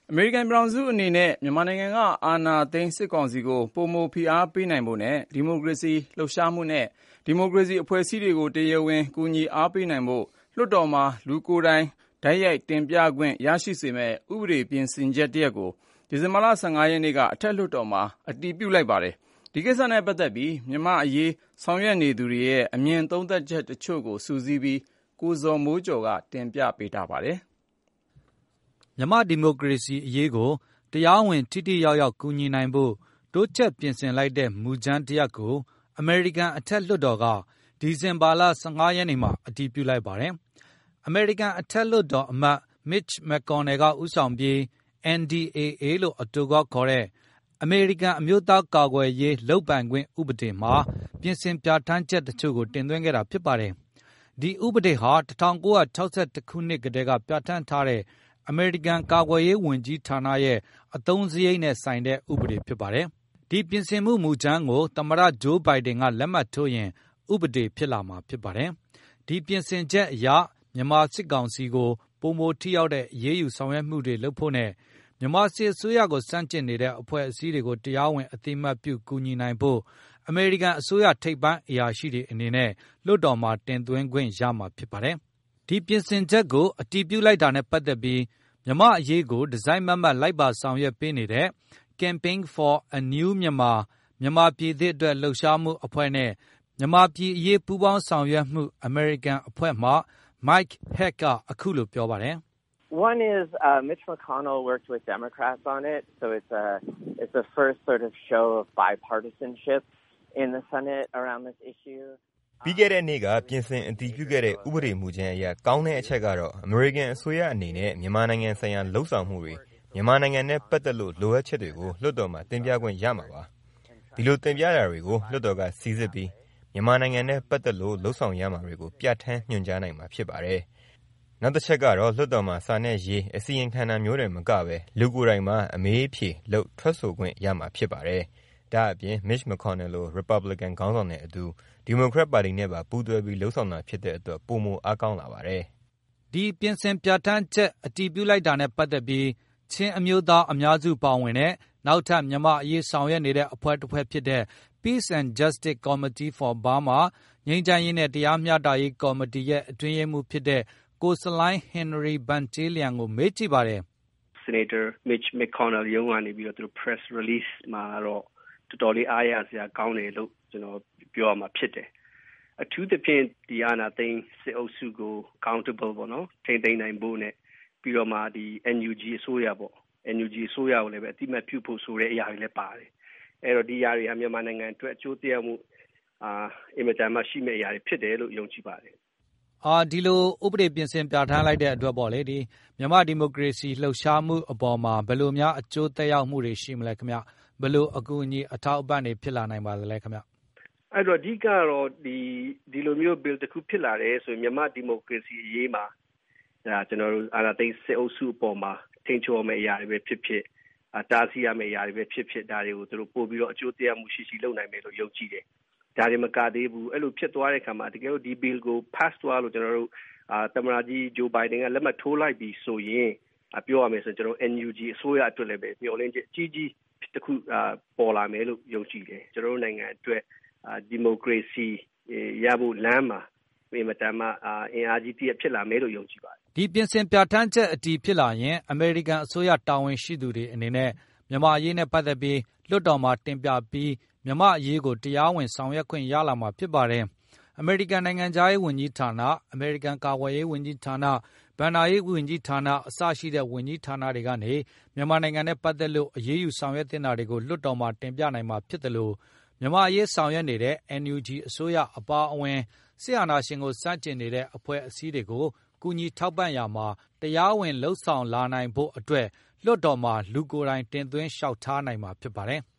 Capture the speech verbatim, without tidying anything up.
အမေရိကန်ပြည်ထောင်စုအနေနဲ့မြန်မာနိုင်ငံကအာဏာသိမ်းစစ်ကောင်စီကိုပိုမိုဖိအားပေးနိုင်ဖို့နဲ့ဒီမိုကရေစီလှုပ်ရှားမှုနဲ့ဒီမိုကရေစီအဖွဲ့အစည်းတွေကိုတရားဝင်ကူညီအားပေးနိုင်ဖို့လွှတ်တော်မှာလူကိုယ်တိုင်တိုက်ရိုက်တင်ပြခွင့်ရရှိစေမယ့်ဥပဒေပြင်ဆင်ချက်တရပ်ကိုဒီဇင်ဘာလ၁၅ရက်နေ့ကအထက်လွှတ်တော်မှာအတည်ပြုလိုက်ပါတယ်။ဒီကိစ္စနဲ့ပတ်သက်ပြီးမြန်မာအရေးဆောင်ရွက်နေသူတွေရဲ့အမြင်သုံးသပ်ချက်တချို့ကိုစုစည်းပြီးကိုဇော်မိုးကျော်ကတင်ပြပေးထားပါတယ်။မြန်မာဒီမိုကရေစီအရေးကိုတရားဝင်ထိထိရောက်ရောက်ကူညီနိုင်ဖို့တိုးချက်ပြင်ဆင်လိုက်တဲ့မူကြမ်းတရပ်ကိုအမေရိကန်အထက်လွှတ်တော်ကဒီဇင်ဘာလ၁၅ရက်နေ့မှာအတည်ပြုလိုက်ပါတယ်။အမေရိကန်အထက်လွှတ်တော်အမတ် Mitch McConnell ကဦးဆောင်ပြီး အန် ဒီ အေ အေ လို့အတိုကောက်ခေါ်တဲ့အမေရိကန်အမျိုးသားကာကွယ်ရေးလုပ်ပိုင်ခွင့်ဥပဒေမှာပြင်ဆင်ပြဋ္ဌာန်းချက်တချို့ကိုတင်သွင်းခဲ့တာဖြစ်ပါတယ်။ဒီဥပဒေဟာ၁၉၆၁ခုနှစ်ကတည်းကပြဋ္ဌာန်းထားတဲ့အမေရိကန်ကာကွယ်ရေးဝန်ကြီးဌာနရဲ့အသုံးစရိတ်နဲ့ဆိုင်တဲ့ဥပဒေဖြစ်ပါတယ်။ဒီပြင်ဆင်မှုမူကြမ်းကိုသမ္မတဂျိုးဘိုင်ဒန်ကလက်မှတ်ထိုးရင်ဥပဒေဖြစ်လာမှာဖြစ်ပါတယ်။ဒီပြင်ဆင်ချက်အရမြန်မာစစ်ကောင်စီကိုပိုမိုထိရောက်တဲ့အရေးယူဆောင်ရွက်မှုတွေလုပ်ဖို့နဲ့မြန်မာစစ်အစိုးရကိုစန့်ကျင်နေတဲ့အဖွဲ့အစည်းတွေကိုတရားဝင်အသိအမှတ်ပြုကူညီနိုင်ဖို့အမေရိကန်အစိုးရထိပ်ပိုင်းအရာရှိတွေအနေနဲ့လွှတ်တော်မှာတင်သွင်းခွင့်ရမှာဖြစ်ပါတယ်။ဒီပြင်ဆင်ချက်ကိုအတည်ပြုလိုက်တာနဲ့ပတ်သက်ပြီးမြန်မာအရေးကိုဒီဇိုင်းမတ်မတ်လိုက်ပါဆောင်ရွက်ပေးနေတဲ့ Campaign for a New Myanmar မြန်မာပြည်သစ်အတွက်လှုပ်ရှားမှုအဖွဲ့နဲ့မြန်မာပြည်အရေးပူးပေါင်းဆောင်ရွက်မှုအမေရိကန်အဖွဲ့မှ Mike Hack ကအခုလိုပြောပါတယ်။ One is uh, Mitch McConnell worked with Democrats on it, so it's a it's the first sort of show of bipartisanship in the Senate around this issue. ပြီးခဲ့တဲ့နေ့ကပြင်ဆင်အတည်ပြုခဲ့တဲ့ဥပဒေမူကြမ်းအရကောင်းတဲ့အချက်ကတော့အမေရိကန်အစိုးရအနေနဲ့မြန်မာနိုင်ငံဆိုင်ရာလှုပ်ဆောင်မှုတွေမြန်မာနိုင်ငံနဲ့ပတ်သက်လို့လိုအပ်ချက်တွေကိုလွှတ်တော်မှာတင်ပြခွင့်ရမှာပါ။ဒီလိုတင်ပြတာတွေကိုလွှတ်တော်ကစီစစ်ပြီးမြန်မာနိုင်ငံနဲ့ပတ်သက်လို့လှုပ်ဆောင်ရမှာတွေကိုပြဋ္ဌာန်းညွှန်ကြားနိုင်မှာဖြစ်ပါတယ်။နောက်တစ်ချက်ကတော့လွှတ်တော်မှာစာနဲ့ရေးအစီရင်ခံတာမျိုးတွေမကပဲလူကိုယ်တိုင်မှာအမေးအဖြေလုပ်ထွက်ဆိုခွင့်ရမှာဖြစ်ပါတယ်။ဒါအပြင် Mitch McConnell လို Republican ခေါင်းဆောင်တဲ့အတူဒီမိုကရက်ပါတီနဲ့ပါပူးတွဲပြီးလှုပ်ဆောင်တာဖြစ်တဲ့အတွက်ပိုမိုအားကောင်းလာပါတယ်။ဒီပြင်ဆင်ပြဋ္ဌာန်းချက်အတည်ပြုလိုက်တာနဲ့ပတ်သက်ပြီးချင်းအမျိုးသားအများစုပါဝင်တဲ့နောက်ထပ်မြန်မာအရေးဆောင်ရွက်နေတဲ့အဖွဲ့တစ်ဖွဲ့ဖြစ်တဲ့ Peace and Justice Committee for Burma ငြိမ်းချမ်းရေးနဲ့တရားမျှတရေးကော်မတီရဲ့အတွင်းရေးမှူးဖြစ်တဲ့ကိုဆလိုင်းဟင်နရီဘန်တေးလျံကိုမေးကြည့်ပါတယ်။ Senator Mitch McConnell ရုံးကနေပြီးတော့သူ press release မှာတော့တော်တော်လေးအားရစရာကောင်းတယ်လို့ကျွန်တော်ပြောရမှာဖြစ်တယ်။အထူးသဖြင့်ဒီအာဏာသိမ်းစစ်အုပ်စုကို accountable ပေါ့နော်ထိန်းသိမ်းနိုင်ဖို့နဲ့ပြီးတော့မှဒီ အန် ယူ ဂျီ အစိုးရပေါ့ အန် ယူ ဂျီ အစိုးရကိုလည်းပဲအတိအမှတ်ပြုဖို့ဆိုတဲ့အရာတွေလည်းပါတယ်။အဲ့တော့ဒီအရာတွေကမြန်မာနိုင်ငံအတွက်အကျိုးသက်ရောက်မှုအာအင်မတန်မှရှိမဲ့အရာတွေဖြစ်တယ်လို့ယုံကြည်ပါတယ်။အာဒီလိုဥပဒေပြင်ဆင်ပြဋ္ဌာန်းလိုက်တဲ့အတွက်ပေါ့လေဒီမြန်မာဒီမိုကရေစီလှုပ်ရှားမှုအပေါ်မှာဘယ်လိုများအကျိုးသက်ရောက်မှုတွေရှိမလဲခင်ဗျဘယ်လိုအကူအညီအထောက်အပံ့တွေဖြစ်လာနိုင်ပါသလဲခင်ဗျအဲ့တော့အဓိကတော့ဒီဒီလိုမျိုး bill တစ်ခုဖြစ်လာတယ်ဆိုရင်မြန်မာဒီမိုကရေစီအရေးမှာဒါကျွန်တော်တို့အာဏာသိမ်းစစ်အုပ်စုအပေါ်မှာထိန်းချုပ်မယ့်အရာတွေပဲဖြစ်ဖြစ်အတားဆီးရမယ့်အရာတွေပဲဖြစ်ဖြစ်ဒါတွေကိုသူတို့ပို့ပြီးတော့အကျိုးတရားမှုရှိရှိလုပ်နိုင်မယ်လို့ယုံကြည်တယ်ဒါတွေမကသေးဘူးအဲ့လိုဖြစ်သွားတဲ့အခါမှာတကယ်လို့ဒီ bill ကို pass သွားလို့ကျွန်တော်တို့အာသမ္မတကြီးဂျိုးဘိုင်ဒန်ကလက်မှတ်ထိုးလိုက်ပြီးဆိုရင်ပြောရမယ်ဆိုရင်ကျွန်တော် အန် ယူ ဂျီ အစိုးရအတွက်လည်းပဲမျှော်လင့်ချက်အကြီးကြီးတစ်ခုအာပေါ်လာမယ်လို့ယုံကြည်တယ်ကျွန်တော်တို့နိုင်ငံအတွက်အာဒီမိုကရေစီရဖို့လမ်းမှာအင်မတန်မှအာအင်အားကြီးတည်းဖြစ်လာမယ်လို့ယုံကြည်ပါတယ်ဒီပြင်ဆင်ပြဋ္ဌာန်းချက်အတည်ဖြစ်လာရင်အမေရိကန်အစိုးရတာဝန်ရှိသူတွေအနေနဲ့မြန်မာအရေးနဲ့ပတ်သက်ပြီးလွှတ်တော်မှာတင်ပြပြီးမြန်မာအရေးကိုတရားဝင်ဆောင်ရွက်ခွင့်ရလာမှာဖြစ်ပါတယ်အမေရိကန်နိုင်ငံသားရေးဝန်ကြီးဌာနအမေရိကန်ကာကွယ်ရေးဝန်ကြီးဌာနဗန်နာရေးဝန်ကြီးဌာနအစရှိတဲ့ဝန်ကြီးဌာနတွေကနေမြန်မာနိုင်ငံနဲ့ပတ်သက်လို့အရေးယူဆောင်ရွက်တင်တာတွေကိုလွှတ်တော်မှာတင်ပြနိုင်မှာဖြစ်တယ်လို့မြန်မာအရေးဆောင်ရွက်နေတဲ့ အန် ယူ ဂျီ အစိုးရအပါအဝင်စစ်အာဏာရှင်ကိုစန့်ကျင်နေတဲ့အဖွဲ့အစည်းတွေကိုကူညီထောက်ပံ့ရမှာတရားဝင်လှုပ်ဆောင်လာနိုင်ဖို့အတွက်လွှတ်တော်မှာလူကိုယ်တိုင်တင်သွင်းလျှောက်ထားနိုင်မှာဖြစ်ပါတယ်။